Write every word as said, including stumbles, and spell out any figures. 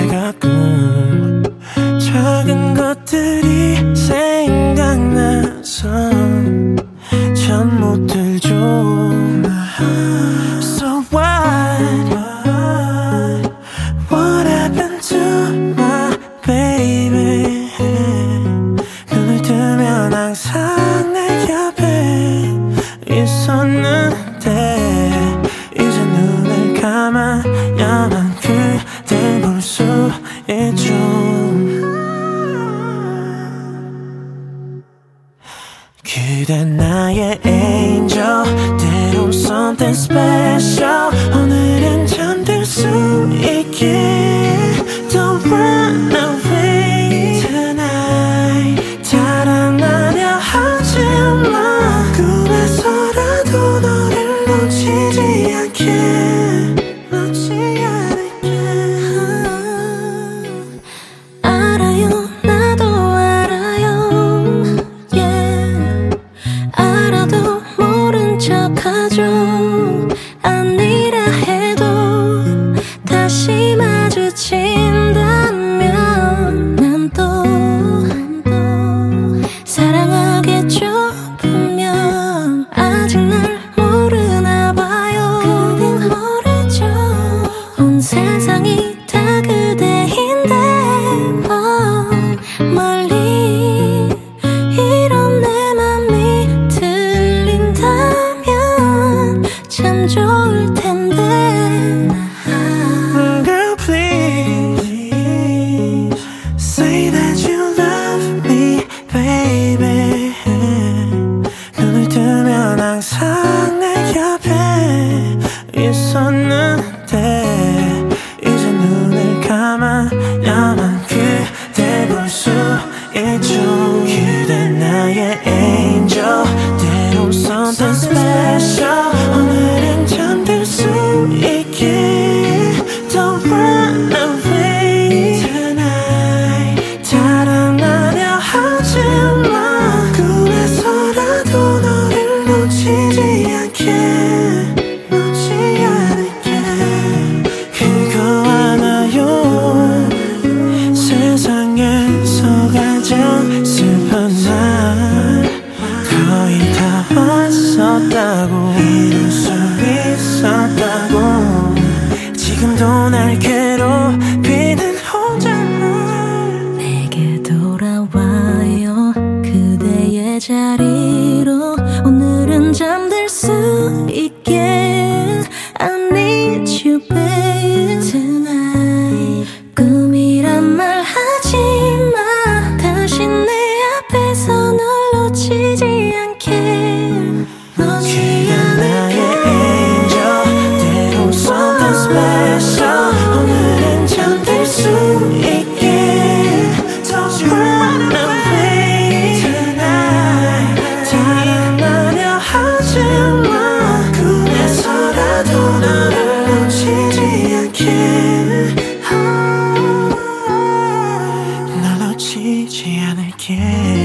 가끔 작은 것들이 생각나서 잠 못 들죠. So what? What happened to my baby? 눈을 뜨면 항상 내 옆에 있었는데 이제 눈을 감아야만 그댈 볼 수 있죠. 그댄 나의 angel, 때론 something special. 오늘은 잠들 수 있게 Don't run away tonight. 자랑하려 하지마. 꿈에서라도 너를 놓치지 않게, 놓지 않을게. 알아요, 나도 알아요. Yeah. 알아도 모른 척하죠. 아니라 해도 다시 마주친다면 난 또 사랑하겠죠. 분명 아직 날 모르나 봐요. 그댄 모르죠. 온 세상이 다 그대인데 뭐 멀리 이런 내 맘이 들린다면 참 좋을 텐데. Girl, please say that you love me, baby. 눈을 뜨면 항상 내 옆에 있었는데 이제 눈을 감아야만 그댈 볼 수 있죠. 그댄 나의 angel, 때론 something special. 오늘은 잠들 수 있게 Don't run away tonight. 자랑하려 하지마. 꿈에서라도 너를 놓치지 않게, 놓지 않을게. 그거 알아요. 세상에서 가장 슬픈 날 거의 다 왔었다고, 이룰 수 있었다고. 지금도 날 괴롭히는 혼잣말. 내게 돌아와요. 그대의 자리로 오늘은 잠들 수 있게. I need you, babe, tonight. 꿈이란 말 하지마. 다시 내 앞에서 널 놓치지 않게, 놓지 않을게. 때론 something special. 오늘은 잠들 수 있게 Don't run away tonight. 자랑하려 하지마. 꿈에서라도 너를 놓치지 않게, 널 놓치지 않을게.